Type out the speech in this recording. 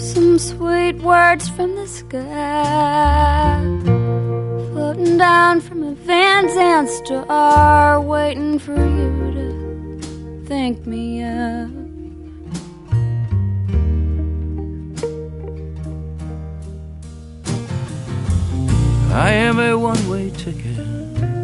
some sweet words from the sky, floating down from a Van Zandt star, waiting for you to think me up. I am a one-way ticket